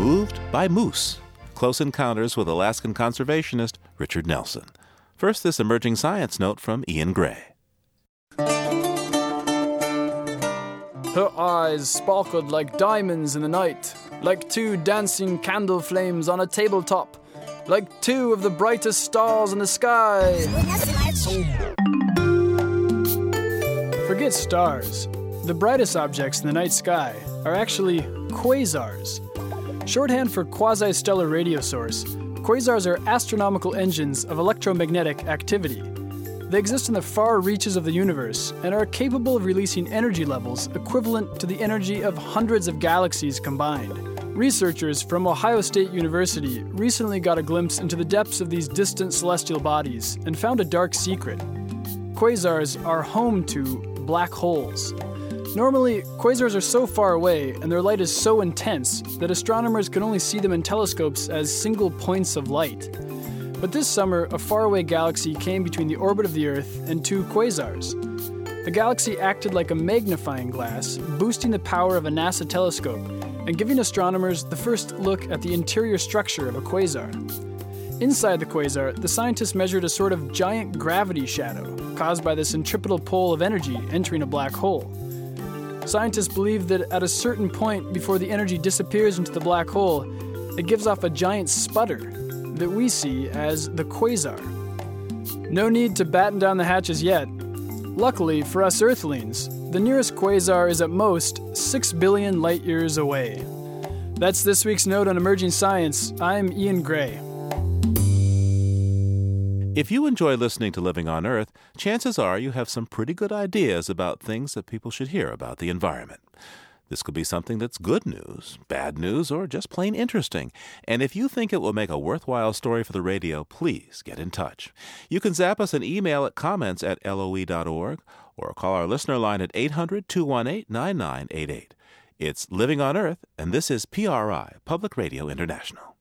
Moved by Moose. Close encounters with Alaskan conservationist Richard Nelson. First, this emerging science note from Ian Gray. Her eyes sparkled like diamonds in the night, like two dancing candle flames on a tabletop, like two of the brightest stars in the sky. Forget stars. The brightest objects in the night sky are actually quasars. Shorthand for quasi-stellar radio source, quasars are astronomical engines of electromagnetic activity. They exist in the far reaches of the universe and are capable of releasing energy levels equivalent to the energy of hundreds of galaxies combined. Researchers from Ohio State University recently got a glimpse into the depths of these distant celestial bodies and found a dark secret. Quasars are home to black holes. Normally, quasars are so far away and their light is so intense that astronomers can only see them in telescopes as single points of light. But this summer, a faraway galaxy came between the orbit of the Earth and two quasars. The galaxy acted like a magnifying glass, boosting the power of a NASA telescope and giving astronomers the first look at the interior structure of a quasar. Inside the quasar, the scientists measured a sort of giant gravity shadow caused by the centripetal pole of energy entering a black hole. Scientists believe that at a certain point before the energy disappears into the black hole, it gives off a giant sputter that we see as the quasar. No need to batten down the hatches yet. Luckily for us Earthlings, the nearest quasar is at most 6 billion light-years away. That's this week's note on emerging science. I'm Ian Gray. If you enjoy listening to Living on Earth, chances are you have some pretty good ideas about things that people should hear about the environment. This could be something that's good news, bad news, or just plain interesting. And if you think it will make a worthwhile story for the radio, please get in touch. You can zap us an email at comments@loe.org or call our listener line at 800-218-9988. It's Living on Earth, and this is PRI, Public Radio International.